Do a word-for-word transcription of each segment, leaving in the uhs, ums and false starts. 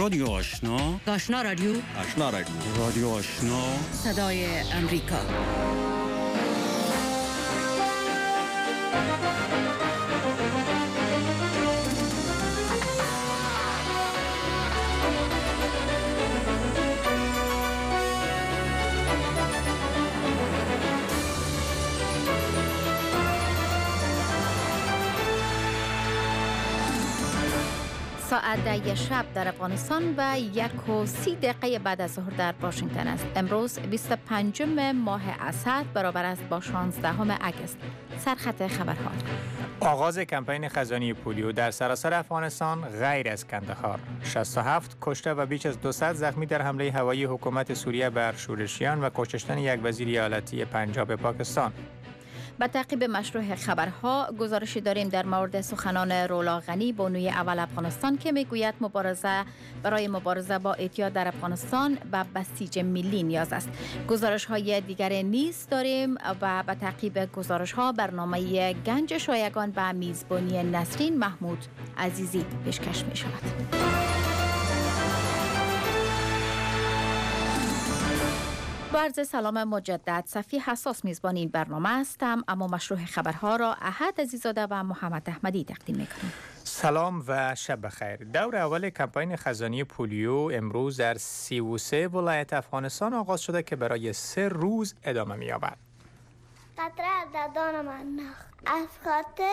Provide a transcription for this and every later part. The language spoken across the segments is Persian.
رادیو آشنا. آشنا رادیو. آشنا رادیو. رادیو آشنا. صدای امریکا. ساعت ده شب در افغانستان و یک و سی دقیقه بعد از ظهر در واشنگتن است. امروز بیست و پنجم ماه اسد برابر است با شانزدهم اگست. سرخط خبرها. آغاز کمپین خزانی پولیو در سراسر افغانستان غیر از کندهار. شصت و هفت کشته و بیش از دویست زخمی در حمله هوایی حکومت سوریه بر شورشیان و کشتن یک وزیر ایالتی پنجاب پاکستان. به تعقیب مشروع خبرها گزارشی داریم در مورد سخنان رولا غنی بانوی اول افغانستان که میگوید مبارزه برای مبارزه با اعتیاد در افغانستان به بسیج ملی نیاز است. گزارش های دیگر نیز داریم و به تعقیب گزارش ها برنامه گنج شایگان به میزبانی نسرین محمود عزیزی پیشکش می شود. با عرض سلام مجدد. صفی حساس میزبان این برنامه هستم، اما مشروع خبرها را احد عزیزاده و محمد احمدی تقدیم میکنم. سلام و شب بخیر. دور اول کمپین خزانی پولیو امروز در سی و سه ولایت افغانستان آغاز شده که برای سه روز ادامه می‌یابد. قطره در دان من نخ از خاطر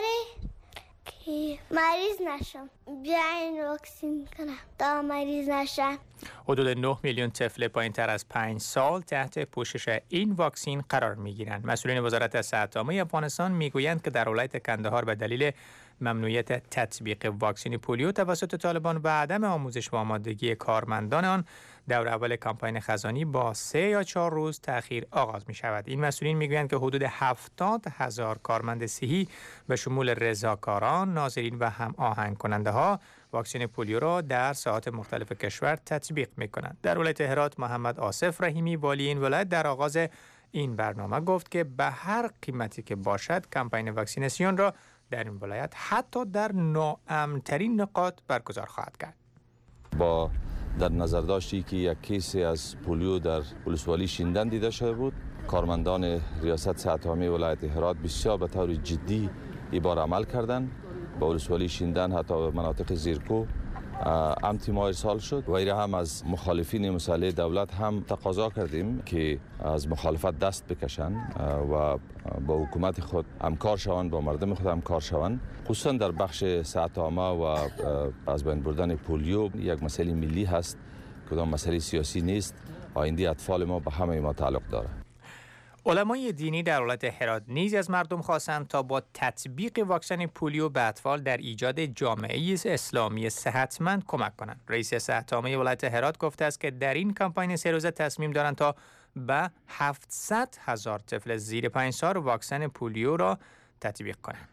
که مریض نشم بیاین واکسین کنم تا مریض نشم. حدود نه میلیون طفل پایین‌تر از پنج سال تحت پوشش این واکسین قرار می‌گیرند. مسئولین وزارت صحت عامه افغانستان میگویند که در ولایت کندهار به دلیل ممنوعیت تطبیق واکسن پولیو توسط طالبان و عدم آموزش و آمادگی کارمندان آن دور اول کمپین خزانی با سه یا چهار روز تأخیر آغاز می شود. این مسئولین میگویند که حدود هفتاد هزار کارمند صحی به شمول رضاکاران، ناظرین و هم آهنگ کننده ها واکسن پولیو را در ساحات مختلف کشور تطبیق می کنند. در ولایت هرات محمد آصف رحیمی والی این ولایت در آغاز این برنامه گفت که به هر قیمتی که باشد کمپین واکسیناسیون را در این ولایت حتی در ناامن‌ترین نقاط برگزار خواهد کرد. با در نظر داشتی که یک کیسی از پولیو در ولسوالی شیندن دیده شده بود، کارمندان ریاست صحت عامه ولایت هرات بسیار به طور جدی این بار عمل کردند. با ولسوالی شیندن حتی به مناطق زیرکو امتی ما ارسال شد و ایره هم از مخالفین مسئله دولت هم تقاضا کردیم که از مخالفت دست بکشن و با حکومت خود همکار شوند، با مردم خود همکار شوند، خصوصا در بخش صحت عامه و از بین بردن پولیو. یک مسئله ملی هست، کدام مسئله سیاسی نیست. آینده اطفال ما به همه ما تعلق داره. علمای دینی در ولایت هرات نیز از مردم خواستند تا با تطبیق واکسن پولیو به اطفال در ایجاد جامعه اسلامی صحتمند کمک کنند. رئیس صحت عامه ولایت هرات گفته است که در این کمپین سه روزه تصمیم دارند تا به هفتصد هزار طفل زیر پنج سال واکسن پولیو را تطبیق کنند.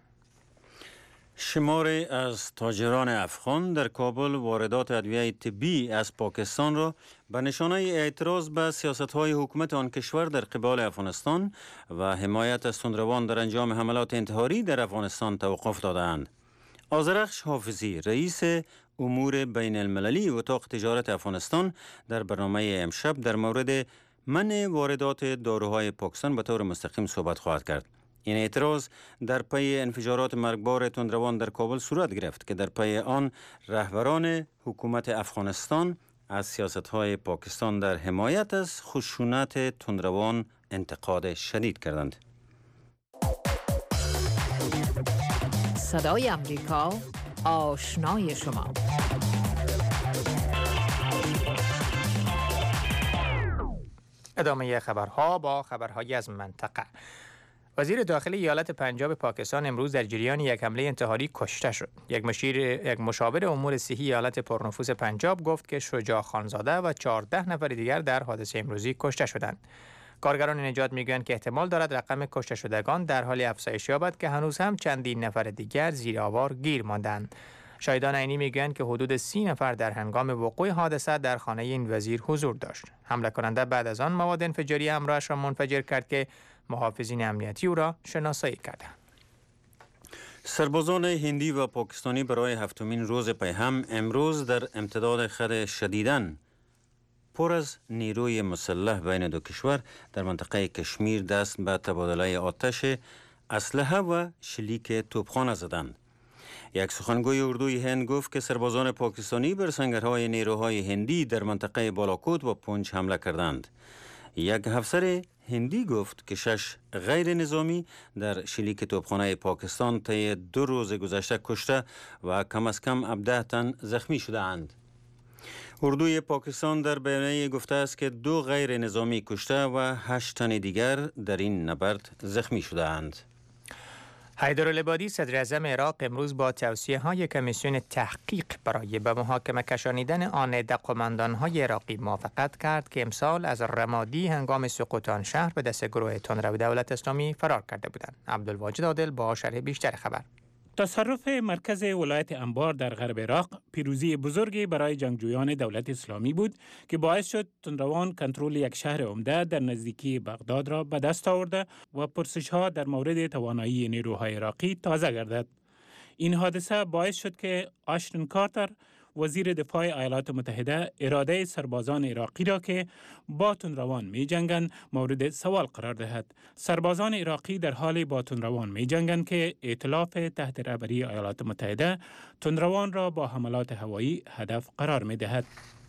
شماری از تاجران افغان در کابل واردات ادویه طبی از پاکستان را به نشانه اعتراض به سیاست‌های حکومت آن کشور در قبال افغانستان و حمایت از تندروان در انجام حملات انتحاری در افغانستان توقف دادند. آذرخش حافظی رئیس امور بین المللی اتاق تجارت افغانستان در برنامه امشب در مورد منع واردات داروهای پاکستان به طور مستقیم صحبت خواهد کرد. این اعتراض در پی انفجارات مرگبار تندروان در کابل صورت گرفت که در پی آن رهبران حکومت افغانستان از سیاست‌های پاکستان در حمایت از خشونت تندروان انتقاد شدید کردند. صدای امریکا، آشنای شما. ادامه خبرها با خبرهای از منطقه. وزیر داخلی ایالت پنجاب پاکستان امروز در جریان یک حمله انتحاری کشته شد. یک مشیر یک مشاور امور صحی ایالت پرنفوذ پنجاب گفت که شجاع خانزاده و چهارده نفر دیگر در حادثه امروزی کشته شدند. کارگران نجات میگویند که احتمال دارد رقم کشته شدگان در حال افزایش یابد که هنوز هم چندین نفر دیگر زیر آوار گیر ماندند. شاهدان عینی میگویند که حدود سی نفر در هنگام وقوع حادثه در خانه این وزیر حضور داشت. حمله کننده بعد از آن مواد انفجاری همراهش را منفجر کرد که محافظین امنیتی او را شناسایی کردند. سربازان هندی و پاکستانی برای هفتمین روز پی هم امروز در امتداد خط شدیداً پر از نیروی مسلح بین دو کشور در منطقه کشمیر دست به تبادله آتش اسلحه و شلیک توپخانه زدند. یک سخنگوی اردوی هند گفت که سربازان پاکستانی بر سنگرهای نیروهای هندی در منطقه بالاکوت و پونچ حمله کردند. یک افسر هندی گفت که شش غیر نظامی در شلیک توپخانه پاکستان طی دو روز گذشته کشته و کم از کم هفده تن زخمی شده اند. اردوی پاکستان در بیانیه گفته است که دو غیر نظامی کشته و هشت تن دیگر در این نبرد زخمی شده اند. حیدرالعبادی صدر اعظم عراق امروز با توصیه های کمیسیون تحقیق برای به محاکمه کشانیدن آنیده قماندان‌های عراقی موافقت کرد که امسال از رمادی هنگام سقوط آن شهر به دست گروه تندرو دولت اسلامی فرار کرده بودند. عبدالواجد عادل با شرح بیشتر خبر. تصرف مرکز ولایت انبار در غرب عراق پیروزی بزرگی برای جنگجویان دولت اسلامی بود که باعث شد تندروان کنترل یک شهر عمده در نزدیکی بغداد را به دست آورده و پرسش‌ها در مورد توانایی نیروهای عراقی تازه گردد. این حادثه باعث شد که آشتن کارتر وزیر دفاع ایالات متحده اراده سربازان عراقی را که با تندروان می جنگند مورد سوال قرار دهد. سربازان عراقی در حال با تندروان می جنگند که ائتلاف تحت رهبری ایالات متحده تندروان را با حملات هوایی هدف قرار می دهد.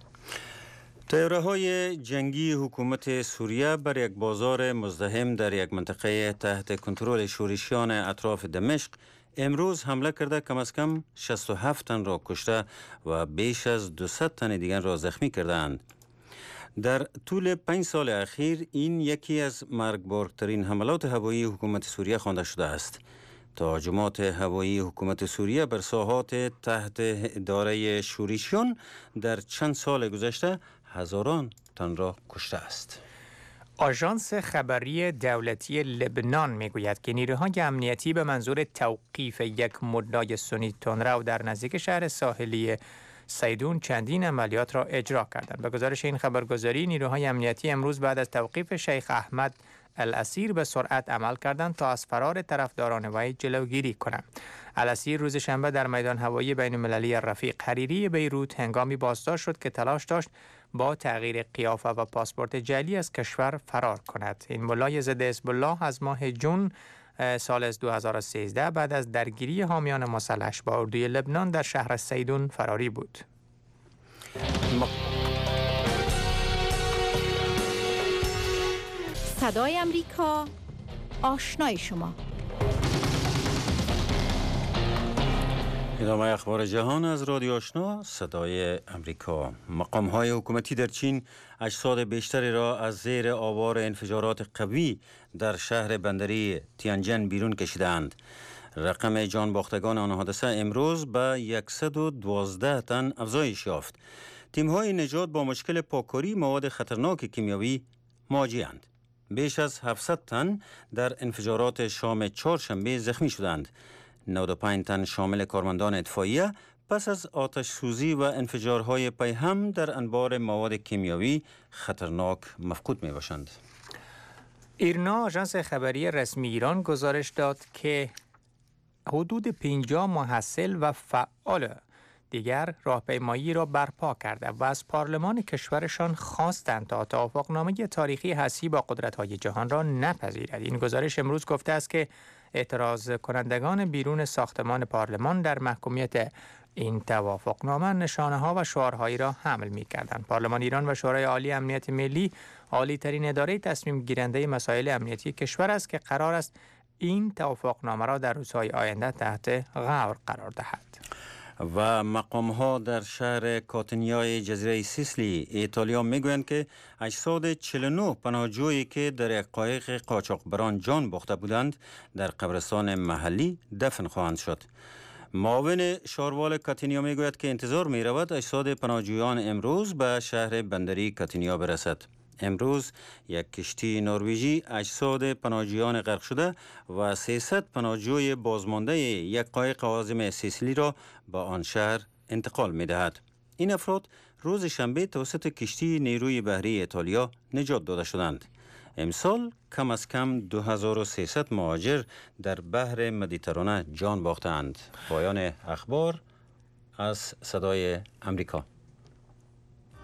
طیاره‌های جنگی حکومت سوریه بر یک بازار مزدحم در یک منطقه تحت کنترل شورشیان اطراف دمشق امروز حمله کرده کم از کم شصت و هفت تن را کشته و بیش از دویست تن دیگر را زخمی کردند. در طول پنج سال اخیر این یکی از مرگبارترین حملات هوایی حکومت سوریه خوانده شده است. تهاجمات هوایی حکومت سوریه بر ساحات تحت اداره شورشیان در چند سال گذشته هزاران تن را کشته است. آژانس خبری دولتی لبنان میگوید که نیروهای امنیتی به منظور توقیف یک مدعی سنی تندرو در نزدیک شهر ساحلی سیدون چندین عملیات را اجرا کردند. به گزارش این خبرگزاری نیروهای امنیتی امروز بعد از توقیف شیخ احمد الاسیر به سرعت عمل کردند تا از فرار طرفداران وی جلوگیری کنند. الاسیر روز شنبه در میدان هوایی بین المللی رفیق حریری بیروت هنگامی بازداشت شد که تلاش داشت با تغییر قیافه و پاسپورت جعلی از کشور فرار کند. این ملای ضد حزب الله از ماه جون سال دو هزار و سیزده بعد از درگیری حامیان مسلحش با اردوی لبنان در شهر سیدون فراری بود. صدای امریکا، آشنای شما. ادامه اخبار جهان از رادیو آشنا صدای امریکا. مقام‌های حکومتی در چین اجساد بیشتری را از زیر آوار انفجارات قوی در شهر بندری تیانجن بیرون کشیدند. رقم جان باختگان آن حادثه امروز به صد و دوازده تن افزایش یافت. تیم‌های نجات با مشکل پاککاری مواد خطرناک کیمیاوی مواجه‌اند. بیش از هفتصد تن در انفجارات شام چهارشنبه زخمی شدند. نود و پنج تن شامل کارمندان اطفائیه پس از آتش سوزی و انفجارهای پی هم در انبار مواد کیمیاوی خطرناک مفقود می باشند. ایرنا آژانس خبری رسمی ایران گزارش داد که حدود پنجاه محصل و فعال دیگر راهپیمایی را برپا کرده و از پارلمان کشورشان خواستند تا توافقنامه تاریخی هستی با قدرت‌های جهان را نپذیرد. این گزارش امروز گفته است که اعتراض کنندگان بیرون ساختمان پارلمان در محکومیت این توافقنامه نشانه‌ها و شعارهایی را حمل می‌کردند. پارلمان ایران و شورای عالی امنیت ملی عالی ترین اداره تصمیم گیرنده مسائل امنیتی کشور است که قرار است این توافقنامه را در روزهای آینده تحت غور قرار دهد. و مقام‌ها در شهر کاتنیای جزیره سیسلی ایتالیا میگویند که اجساد چهل و نه پناهجویی که در یک قایق قاچاقبران جان باخته بودند در قبرستان محلی دفن خواهند شد. معاون شاروال کاتنیا میگوید که انتظار می‌رود اجساد پناهجویان امروز به شهر بندری کاتنیا برسد. امروز یک کشتی نروژی اجساد پناهجویان غرق شده و سیصد پناهجوی بازمانده یک قایق عازم سیسیلی را به آن شهر انتقال می دهد. این افراد روز شنبه توسط کشتی نیروی بحری ایتالیا نجات داده شدند. امسال کم از کم دو هزار و سیصد مهاجر در بحر مدیترانه جان باختند. پایان اخبار از صدای امریکا.